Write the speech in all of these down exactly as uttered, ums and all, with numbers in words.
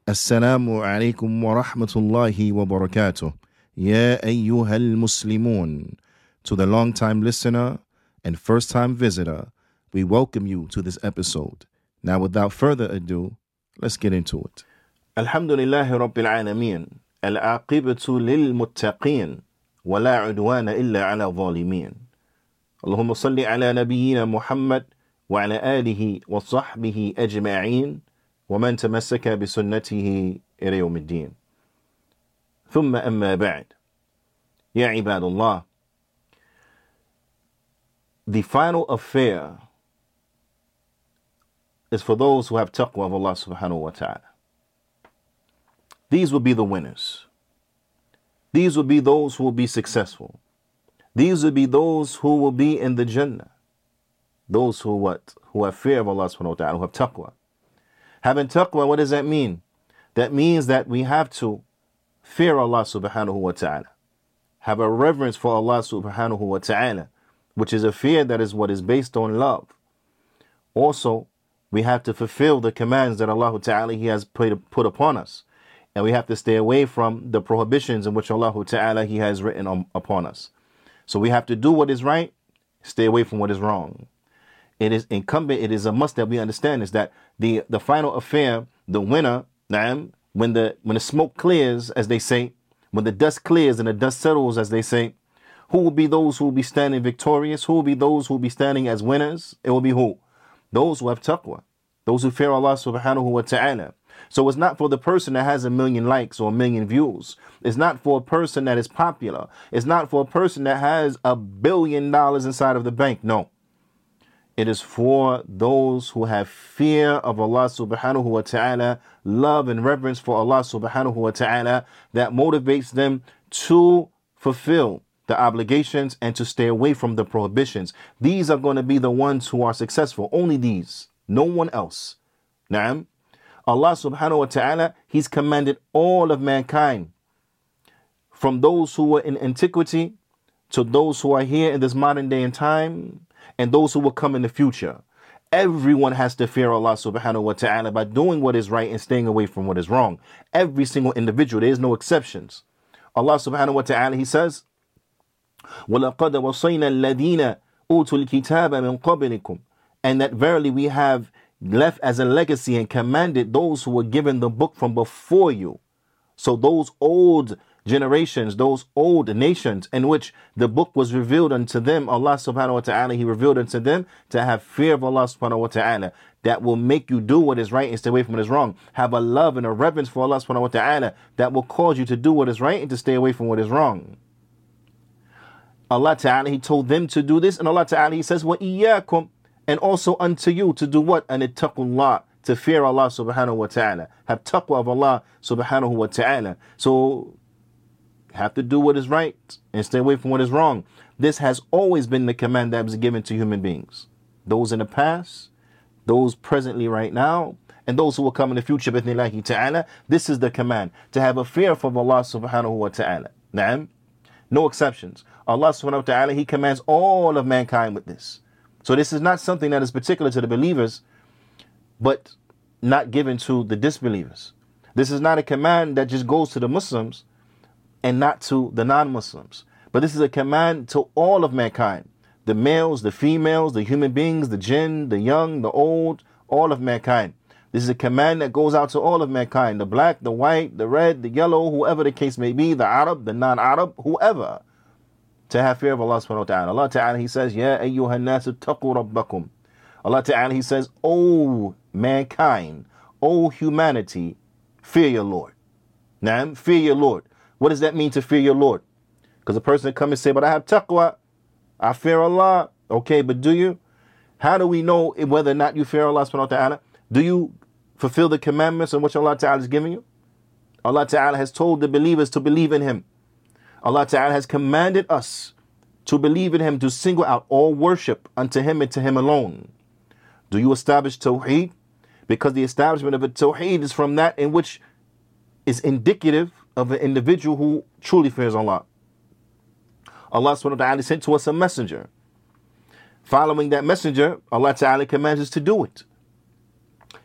Assalamu alaikum wa rahmatullahi wa barakatuh. Ya ayyuhal muslimun. To the long-time listener and first-time visitor, we welcome you to this episode. Now, without further ado, let's get into it. Alhamdulillahi Rabbil Alameen. Al-aqibatu lil-muttaqeen. Wa la udwana illa ala zalimeen. Allahumma salli ala nabiyyina Muhammad wa ala alihi wa sahbihi ajma'een. ومن تمسك بسنته إلى يوم الدين ثم أما بعد يا عباد الله. The final affair is for those who have taqwa of Allah subhanahu wa ta'ala. These will be the winners. These will be those who will be successful. These will be those who will be in the Jannah. Those who what? Who have fear of Allah subhanahu wa ta'ala, who have taqwa. Having taqwa, what does that mean? That means that we have to fear Allah subhanahu wa ta'ala. Have a reverence for Allah subhanahu wa ta'ala, which is a fear that is what is based on love. Also, we have to fulfill the commands that Allah ta'ala He has put, put upon us. And we have to stay away from the prohibitions in which Allah ta'ala He has written on, upon us. So we have to do what is right, stay away from what is wrong. It is incumbent, it is a must that we understand is that the, the final affair, the winner, when the when the smoke clears, as they say, when the dust clears and the dust settles, as they say, who will be those who will be standing victorious? Who will be those who will be standing as winners? It will be who? Those who have taqwa, those who fear Allah subhanahu wa ta'ala. So it's not for the person that has a million likes or a million views. It's not for a person that is popular. It's not for a person that has a billion dollars inside of the bank. No. It is for those who have fear of Allah subhanahu wa ta'ala, love and reverence for Allah subhanahu wa ta'ala, that motivates them to fulfill the obligations and to stay away from the prohibitions. These are going to be the ones who are successful. Only these. No one else. Naam. Allah subhanahu wa ta'ala, He's commanded all of mankind, from those who were in antiquity to those who are here in this modern day and time, and those who will come in the future. Everyone has to fear Allah subhanahu wa ta'ala by doing what is right and staying away from what is wrong. Every single individual, there is no exceptions. Allah subhanahu wa ta'ala, He says, وَلَقَدْ وَصَيْنَا الَّذِينَ أُوتُوا الْكِتَابَ مِنْ قَبْلِكُمْ. And that verily we have left as a legacy and commanded those who were given the book from before you. So those old generations, those old nations in which the book was revealed unto them, Allah subhanahu wa ta'ala, He revealed unto them to have fear of Allah subhanahu wa ta'ala. That will make you do what is right and stay away from what is wrong. Have a love and a reverence for Allah subhanahu wa ta'ala that will cause you to do what is right and to stay away from what is wrong. Allah ta'ala, He told them to do this, and Allah ta'ala, He says, وَإِيَّاكُمْ, and also unto you to do what? And ittaqullah, to fear Allah subhanahu wa ta'ala. Have taqwa of Allah subhanahu wa ta'ala. So have to do what is right and stay away from what is wrong. This has always been the command that was given to human beings. Those in the past, those presently right now, and those who will come in the future, bithnillahi ta'ala. This is the command, to have a fear of Allah subhanahu wa ta'ala. Naam. No exceptions. Allah subhanahu wa ta'ala, He commands all of mankind with this. So this is not something that is particular to the believers, but not given to the disbelievers. This is not a command that just goes to the Muslims and not to the non-Muslims. But this is a command to all of mankind. The males, the females, the human beings, the jinn, the young, the old, all of mankind. This is a command that goes out to all of mankind. The black, the white, the red, the yellow, whoever the case may be, the Arab, the non-Arab, whoever. To have fear of Allah subhanahu wa ta'ala. Allah ta'ala, He says, Ya ayyuhan nasu taqu rabbakum. Allah ta'ala, He says, O mankind, O humanity, fear your Lord. Naam, fear your Lord. What does that mean to fear your Lord? Because a person come and say, but I have taqwa, I fear Allah. Okay, but do you? How do we know whether or not you fear Allah subhanahu wa ta'ala? Do you fulfill the commandments in which Allah ta'ala is giving you? Allah ta'ala has told the believers to believe in Him. Allah ta'ala has commanded us to believe in Him, to single out all worship unto Him and to Him alone. Do you establish Tawheed? Because the establishment of a Tawheed is from that in which is indicative of an individual who truly fears Allah. Allah subhanahu wa ta'ala sent to us a messenger. Following that messenger, Allah ta'ala commands us to do it.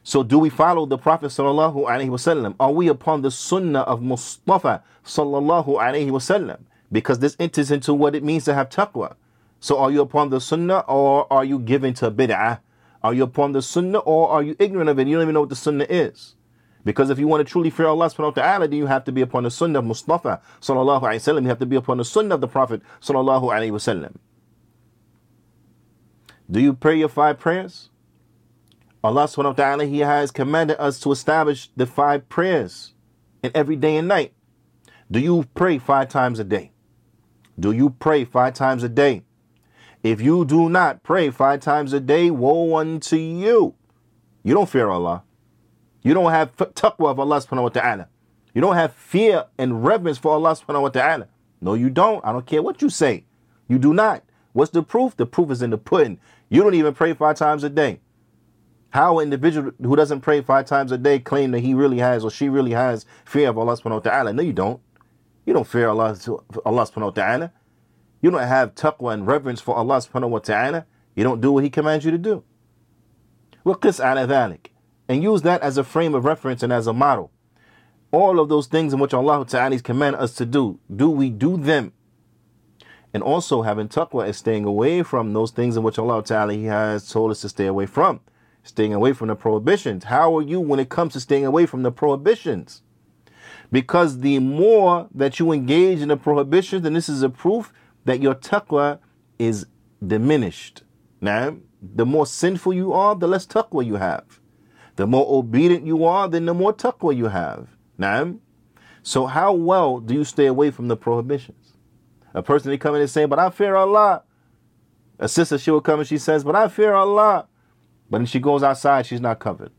So do we follow the Prophet sallallahu alaihi wasallam? Are we upon the sunnah of Mustafa sallallahu alaihi wasallam? Because this enters into what it means to have taqwa. So are you upon the sunnah, or are you given to bid'ah? Are you upon the sunnah, or are you ignorant of it? You don't even know what the sunnah is. Because if you want to truly fear Allah subhanahu wa ta'ala, then you have to be upon the sunnah of Mustafa sallallahu alaihi wasallam. You have to be upon the sunnah of the Prophet sallallahu alaihi wasallam. Do you pray your five prayers? Allah subhanahu wa ta'ala, He has commanded us to establish the five prayers in every day and night. Do you pray five times a day? Do you pray five times a day? If you do not pray five times a day, woe unto you. You don't fear Allah. You don't have taqwa of Allah subhanahu wa ta'ala. You don't have fear and reverence for Allah subhanahu wa ta'ala. No, you don't. I don't care what you say. You do not. What's the proof? The proof is in the pudding. You don't even pray five times a day. How an individual who doesn't pray five times a day claim that he really has or she really has fear of Allah subhanahu wa ta'ala? No, you don't. You don't fear Allah, Allah subhanahu wa ta'ala. You don't have taqwa and reverence for Allah subhanahu wa ta'ala. You don't do what He commands you to do. وَقِسْ عَلَى ذَلِكَ, and use that as a frame of reference and as a model. All of those things in which Allah ta'ala has commanded us to do, do we do them? And also having taqwa is staying away from those things in which Allah ta'ala He has told us to stay away from. Staying away from the prohibitions. How are you when it comes to staying away from the prohibitions? Because the more that you engage in the prohibitions, then this is a proof that your taqwa is diminished. Now, the more sinful you are, the less taqwa you have. The more obedient you are, then the more taqwa you have. Now, so how well do you stay away from the prohibitions? A person, they come in and say, but I fear Allah. A sister, she will come and she says, but I fear Allah. But when she goes outside, she's not covered.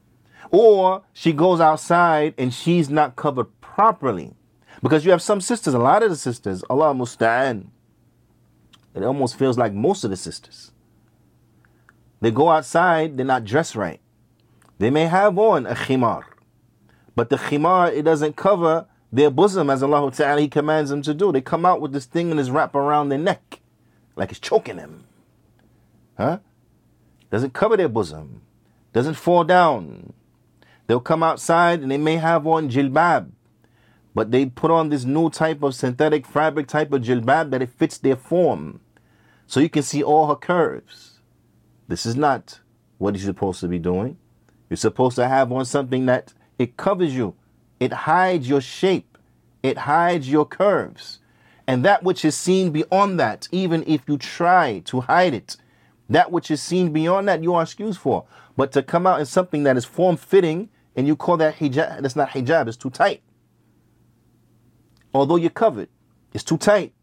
Or she goes outside and she's not covered properly. Because you have some sisters, a lot of the sisters, Allah musta'an, it almost feels like most of the sisters. They go outside, they're not dressed right. They may have on a khimar, but the khimar, it doesn't cover their bosom as Allah Ta'ala He commands them to do. They come out with this thing and it's wrapped around their neck, like it's choking them. Huh? Doesn't cover their bosom, doesn't fall down. They'll come outside and they may have on jilbab, but they put on this new type of synthetic fabric type of jilbab that it fits their form. So you can see all her curves. This is not what you're supposed to be doing. You're supposed to have on something that it covers you. It hides your shape. It hides your curves. And that which is seen beyond that, even if you try to hide it, that which is seen beyond that, you are excused for. But to come out in something that is form-fitting, and you call that hijab, that's not hijab, it's too tight. Although you're covered, it's too tight.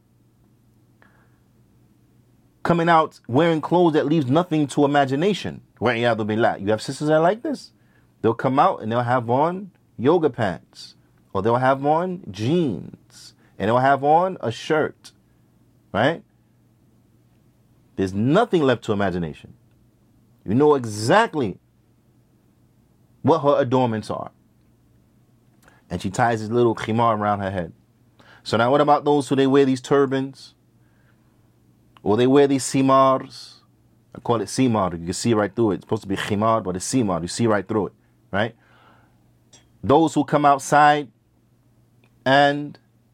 Coming out wearing clothes that leaves nothing to imagination. وَعِيَاذُ بِاللَّهِ. You have sisters that are like this. They'll come out and they'll have on yoga pants, or they'll have on jeans, and they'll have on a shirt, right? There's nothing left to imagination. You know exactly what her adornments are. And she ties this little khimar around her head. So now what about those who they wear these turbans? Or they wear these simars? I call it simar. You can see right through it. It's supposed to be khimar, but it's simar. You see right through it, right? Those who come outside and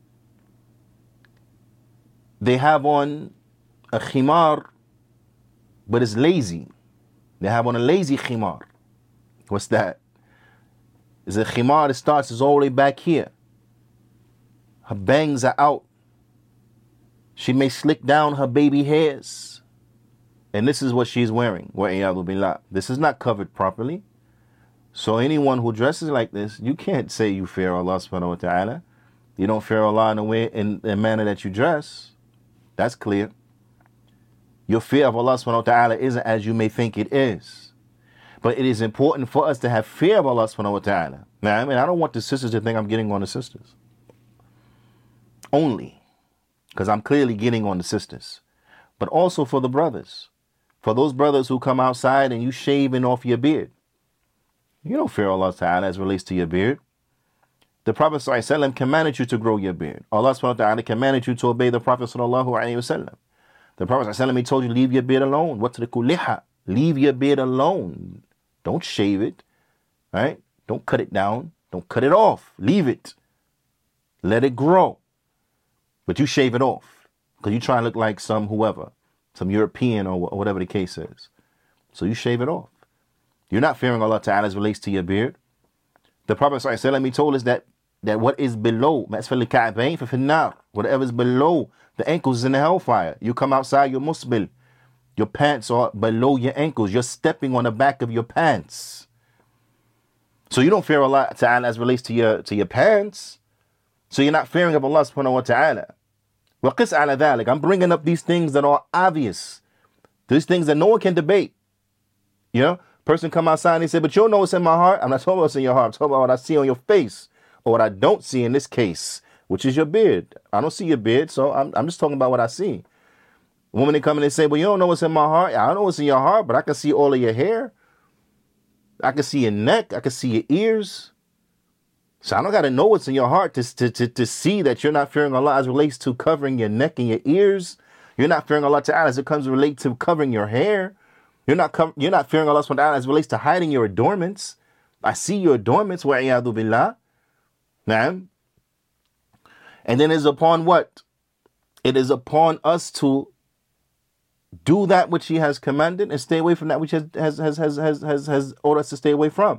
they have on a khimar, but it's lazy. They have on a lazy khimar. What's that? It's a khimar that starts is all the way back here. Her bangs are out. She may slick down her baby hairs. And this is what she's wearing. This is not covered properly. So anyone who dresses like this, you can't say you fear Allah subhanahu wa ta'ala. You don't fear Allah in a way, in the manner that you dress. That's clear. Your fear of Allah subhanahu wa ta'ala isn't as you may think it is. But it is important for us to have fear of Allah subhanahu wa ta'ala. Now, I mean, I don't want the sisters to think I'm getting on the sisters. Only. Because I'm clearly getting on the sisters. But also for the brothers. For those brothers who come outside and you shaving off your beard. You don't fear Allah ta'ala as relates to your beard. The Prophet sallallahu alaihi wasallam commanded you to grow your beard. Allah subhanahu wa ta'ala commanded you to obey the Prophet sallallahu alaihi wasallam. The Prophet sallallahu alaihi wasallam, he told you, leave your beard alone. What's the kuliha? Leave your beard alone. Don't shave it, right? Don't cut it down. Don't cut it off. Leave it. Let it grow. But you shave it off because you try to look like some whoever, some European or, or whatever the case is. So you shave it off. You're not fearing Allah Ta'ala as relates to your beard. The Prophet sallallahu alaihi wasallam told us that that what is below, whatever is below the ankles is in the hellfire. You come outside, you're musbil. Your pants are below your ankles. You're stepping on the back of your pants. So you don't fear Allah Ta'ala as relates to your to your pants. So you're not fearing of Allah subhanahu wa ta'ala. وَقِسْ عَلَى ذَلِكَ. I'm bringing up these things that are obvious. These things that no one can debate. You know, person come outside and they say, but you don't know what's in my heart. I'm not talking about what's in your heart. I'm talking about what I see on your face, or what I don't see in this case, which is your beard. I don't see your beard, so I'm, I'm just talking about what I see. Women, they come and they say, well, you don't know what's in my heart. I don't know what's in your heart, but I can see all of your hair. I can see your neck. I can see your ears. So I don't got to know what's in your heart to, to, to, to see that you're not fearing Allah as it relates to covering your neck and your ears. You're not fearing Allah Ta'ala as it comes to relate to covering your hair. You're not com- you're not fearing Allah subhanahu wa ta'ala as it relates to hiding your adornments. I see your adornments. Wa'iyadu billah. Na'am. And then it's upon what? It is upon us to do that which He has commanded and stay away from that which has has has has has has, has ordered us to stay away from.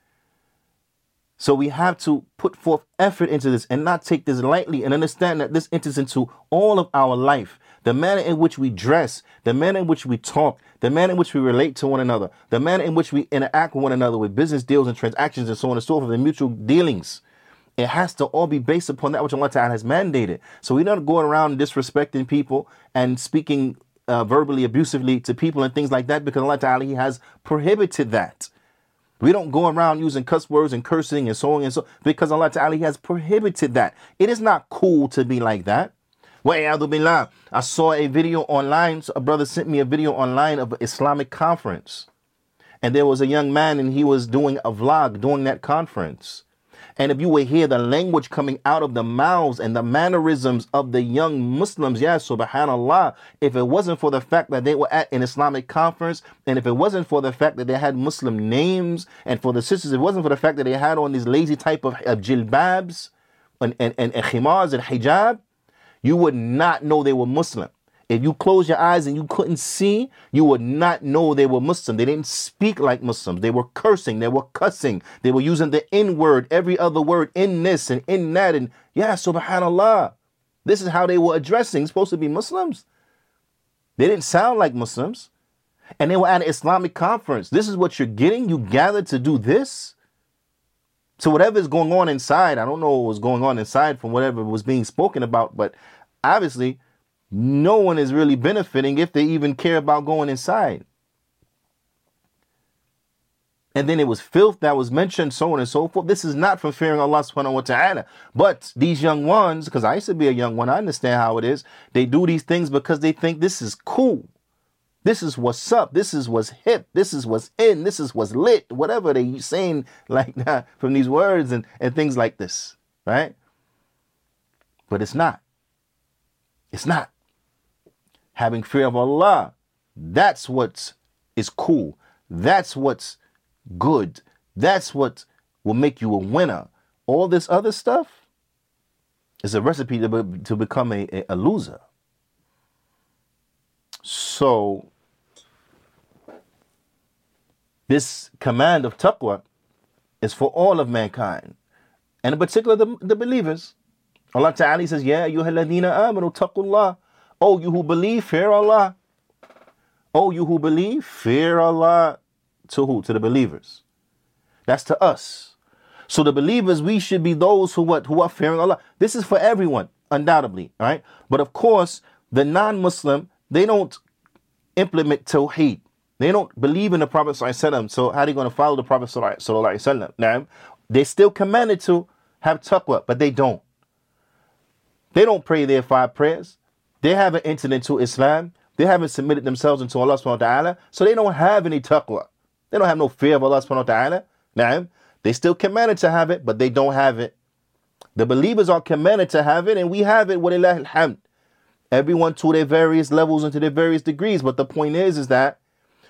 So we have to put forth effort into this and not take this lightly, and understand that this enters into all of our life. The manner in which we dress, the manner in which we talk, the manner in which we relate to one another, the manner in which we interact with one another with business deals and transactions and so on and so forth, and mutual dealings. It has to all be based upon that which Allah Ta'ala has mandated. So we're not going around disrespecting people and speaking uh, verbally abusively to people and things like that, because Allah Ta'ala, He has prohibited that. We don't go around using cuss words and cursing and so on and so, because Allah Ta'ala, He has prohibited that. It is not cool to be like that. I saw a video online. A brother sent me a video online of an Islamic conference. And there was a young man and he was doing a vlog during that conference. And if you would hear the language coming out of the mouths and the mannerisms of the young Muslims, yeah, subhanallah, if it wasn't for the fact that they were at an Islamic conference, and if it wasn't for the fact that they had Muslim names, and for the sisters, it wasn't for the fact that they had on these lazy type of, of jilbabs and, and, and, and khimars and hijab, you would not know they were Muslim. If you close your eyes and you couldn't see, you would not know they were Muslim. They didn't speak like Muslims. They were cursing. They were cussing. They were using the N word, every other word, in this and in that. And yeah, subhanallah. This is how they were addressing supposed to be Muslims. They didn't sound like Muslims. And they were at an Islamic conference. This is what you're getting? You gathered to do this? So whatever is going on inside, I don't know what was going on inside from whatever was being spoken about, but obviously no one is really benefiting if they even care about going inside. And then it was filth that was mentioned, so on and so forth. This is not from fearing Allah subhanahu wa ta'ala. But these young ones, because I used to be a young one, I understand how it is. They do these things because they think this is cool. This is what's up. This is what's hip. This is what's in. This is what's lit. Whatever they saying like that from these words and, and things like this, right? But it's not. It's not. Having fear of Allah, that's what is cool. That's what's good. That's what will make you a winner. All this other stuff is a recipe to, be, to become a, a, a loser. So, this command of taqwa is for all of mankind, and in particular the, the believers. Allah Ta'ala says, Ya ayyuhalladhina amanu taqullah. Oh, you who believe, fear Allah. Oh, you who believe, fear Allah. To who? To the believers. That's to us. So the believers, we should be those who what? Who are fearing Allah. This is for everyone, undoubtedly, right? But of course, the non-Muslim, they don't implement tawheed. They don't believe in the Prophet sallallahu alaihi wasallam. So how are they going to follow the Prophet sallallahu alaihi wasallam? Now, they still commanded to have taqwa, but they don't. They don't pray their five prayers. They haven't entered into Islam. They haven't submitted themselves into Allah subhanahu wa ta'ala. So they don't have any taqwa. They don't have no fear of Allah subhanahu wa ta'ala. Now, they still commanded to have it, but they don't have it. The believers are commanded to have it, and we have it. Walillahil hamd. Everyone to their various levels and to their various degrees. But the point is, is that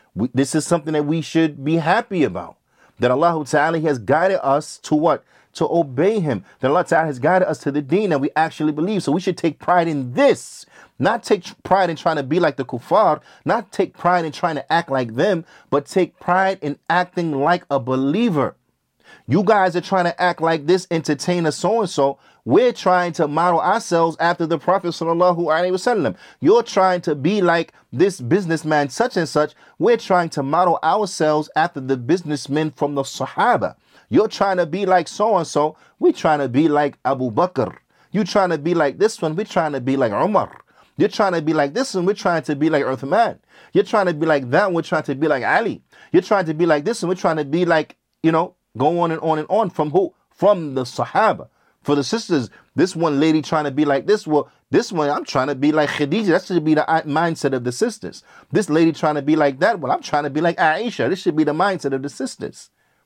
We, this is something that we should be happy about. That Allah Ta'ala has guided us to what? To obey Him. That Allah Ta'ala has guided us to the deen that we actually believe. So we should take pride in this. Not take pride in trying to be like the kuffar. Not take pride in trying to act like them. But take pride in acting like a believer. You guys are trying to act like this entertainer so-and-so. We're trying to model ourselves after the Prophet sallallahu alaihi wasallam. You're trying to be like this businessman such and such. We're trying to model ourselves after the businessmen from the Sahaba. You're trying to be like so-and-so. We're trying to be like Abu Bakr. You're trying to be like this one. We're trying to be like Umar. You're trying to be like this one. We're trying to be like Uthman. You're trying to be like that. We're trying to be like Ali. You're trying to be like this one. We're trying to be like, you know, go on and on and on. From who? From the Sahaba. For the sisters, this one lady trying to be like this. Well, this one, I'm trying to be like Khadija. That should be the mindset of the sisters. This lady trying to be like that. Well, I'm trying to be like Aisha. This should be the mindset of the sisters.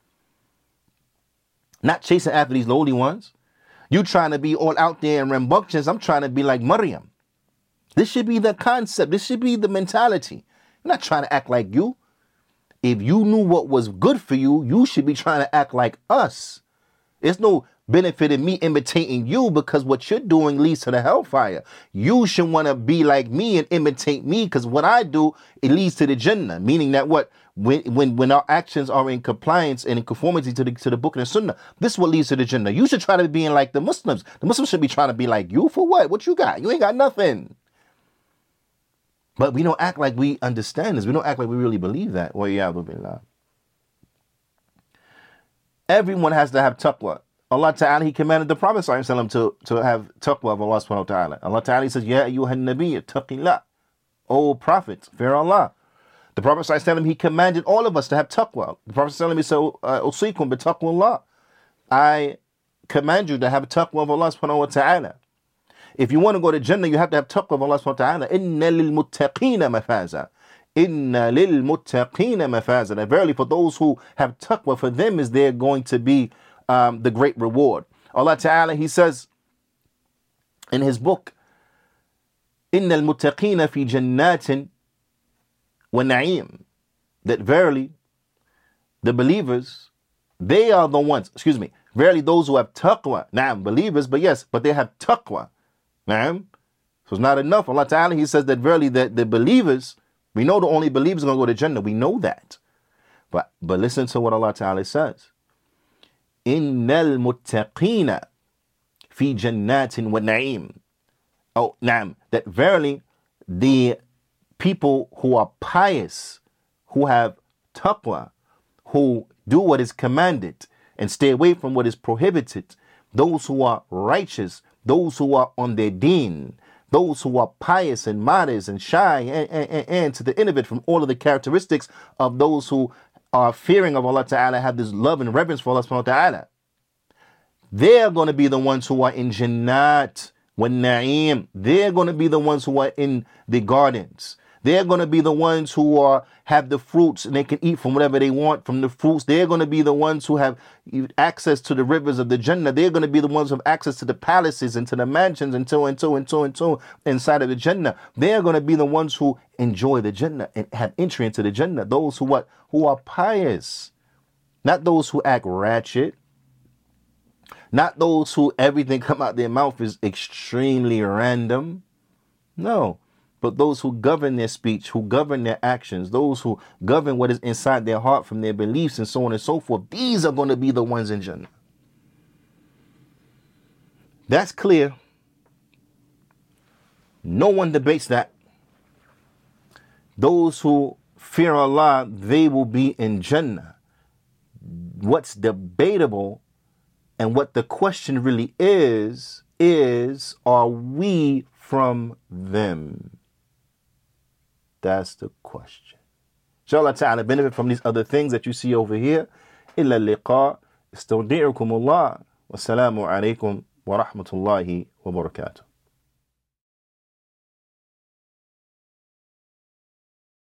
Not chasing after these lowly ones. You trying to be all out there and rambunctious. I'm trying to be like Maryam. This should be the concept. This should be the mentality. I'm not trying to act like you. If you knew what was good for you, you should be trying to act like us. There's no benefit in me imitating you, because what you're doing leads to the hellfire. You should want to be like me and imitate me, because what I do, it leads to the Jannah. Meaning that what? When when when our actions are in compliance and in conformity to the to the book and the Sunnah, this is what leads to the Jannah. You should try to be like the Muslims. The Muslims should be trying to be like you. For what? What you got? You ain't got nothing. But we don't act like we understand this. We don't act like we really believe that. Well, yeah, everyone has to have taqwa. Allah Ta'ala, He commanded the Prophet ﷺ to, to have taqwa of Allah subhanahu wa ta'ala. Allah Ta'ala says, Ya ayyuhan nabiy, taqillah. O Prophet, fear Allah. The Prophet ﷺ, He commanded all of us to have taqwa. The Prophet ﷺ, He said, Usikum bi taqwallah. I command you to have taqwa of Allah subhanahu wa ta'ala. If you want to go to Jannah, you have to have taqwa of Allah subhanahu wa ta'ala. Inna lil muttaqina mafaza. Inna lil muttaqina mafaza. That verily for those who have taqwa, for them is there going to be um, the great reward. Allah Ta'ala, He says in His book, Inna al muttaqina fi jannatin wa na'im. That verily the believers, they are the ones, excuse me, verily those who have taqwa. Na'am, believers, but yes, but they have taqwa. Na'am. So it's not enough. Allah Ta'ala, He says that verily that the believers, we know the only believers are going to go to Jannah. We know that. But but listen to what Allah Ta'ala says. Innal muttaqina fi jannatin wa na'im. Oh, na'am. That verily the people who are pious, who have taqwa, who do what is commanded and stay away from what is prohibited, those who are righteous, those who are on their deen, those who are pious and modest and shy and, and, and, and to the end of it, from all of the characteristics of those who are fearing of Allah Ta'ala, have this love and reverence for Allah Subhanahu wa Ta'ala. They're going to be the ones who are in Jannat wa Na'im. They're going to be the ones who are in the gardens. They're going to be the ones who are have the fruits and they can eat from whatever they want from the fruits. They're going to be the ones who have access to the rivers of the Jannah. They're going to be the ones who have access to the palaces and to the mansions and so and so and so and so inside of the Jannah. They're going to be the ones who enjoy the Jannah and have entry into the Jannah. Those who what? Who are pious. Not those who act ratchet. Not those who everything come out their mouth is extremely random. No. But those who govern their speech, who govern their actions, those who govern what is inside their heart from their beliefs and so on and so forth, these are going to be the ones in Jannah. That's clear. No one debates that. Those who fear Allah, they will be in Jannah. What's debatable and what the question really is, is are we from them? That's the question. Inshallah ta'ala, benefit from these other things that you see over here. Illa liqa. Istawdi'ukum Allah. Wassalamu alaikum wa rahmatullahi wa barakatuh.